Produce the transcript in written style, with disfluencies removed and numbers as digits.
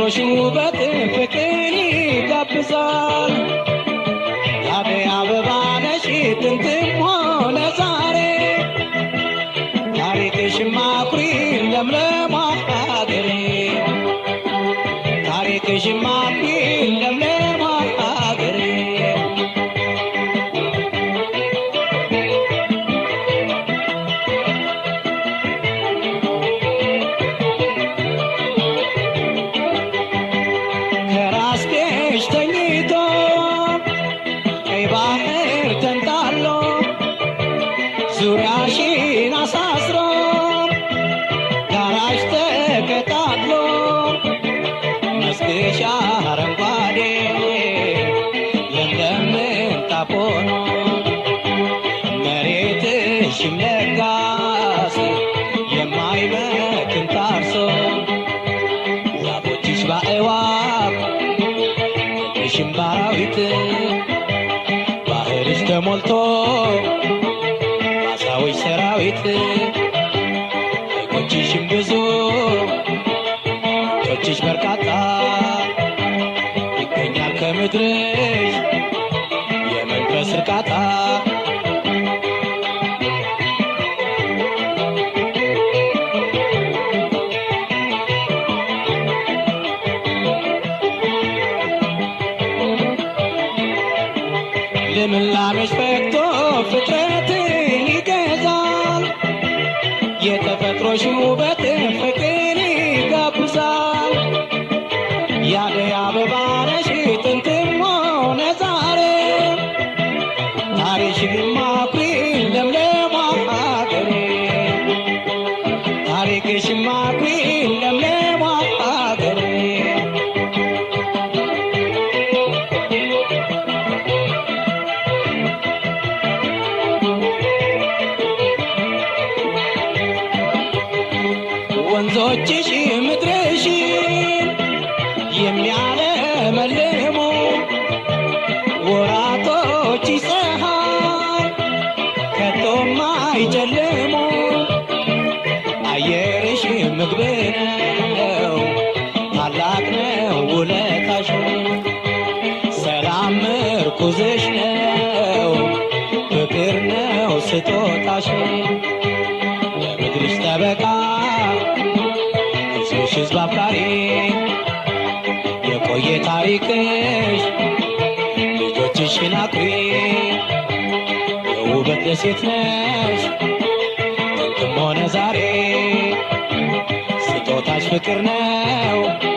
የተፈጥሮሽ ውበት ፍቅርን ይጋብዛል ያደይ አበባ ነሽ ጥንትም ሆነ ዛሬ ታሪክሽማ ኩሪ ለምለም ሀገሬ ታሪክሽማ ኩሪ ለምለም ሀገሬ ዙሪያሽን አሳስሮ ጋራሽ ተከታትሎ መስገሻ አረንጓዴ ለምለም ምንጣፍ ሆኖ መሬትሽም ለጋስ የማይመክን ታርሶ ዛፎችሽ በእዋፍ ቅጠልሽም በአራዊት ባህርሽ ተሞልቶ ሰዎች ሰራዊት ሕጎችሽም ብዙ ቶችሽ በርካታ ይገኛል ከምድርሽ የመንፈስ እርካታ ልምላሜሽ ፈክቶ ፍጥረት የተፈጥሮሽ ውበት ፍቅርን ይጋብዛል ያደይ አበባ ነሽ ጥንትም ሆነ ዛሬ ታሪክሽማ ኩሪ ለምለም ሀገሬ ታሪክሽማ ኩሪ ለምለም ሀገሬ ወንዞችሽ ምድርሽን የሚያለመልሙ ወራቶች ፀሐይ ከቶም አይጨልሙ አየርሽ ምግብ ነው ታላቅ ነው ውለታሽ ሰላም ምርኩዝሽ ነው ፍቅር ነው ስጦታሽ ለምድርሽ ጠበቃ ሕዝብ አፍቃሪ የቆየ ታሪክሽ ልጆችሽን አኩሪ የውበት ደሴት ነሽ ጥንትም ሆነ ዛሬ ስጦታሽ ፍቅር ነው